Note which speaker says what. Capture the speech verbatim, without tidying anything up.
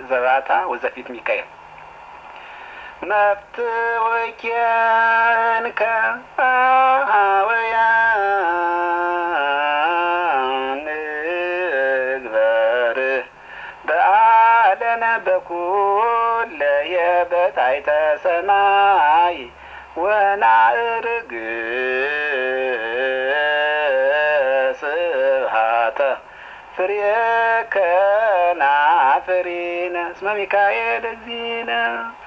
Speaker 1: ዘባታ ወዘፊት ሚካኤል መፍትወኪያንከ አወያን ንግበር በአለነ በኩለ የበታይተ ሰማይ ወናእርግ ስብሐተ ፍሬከ ናፍሪነ እስመ ሚካኤል እግዚእነ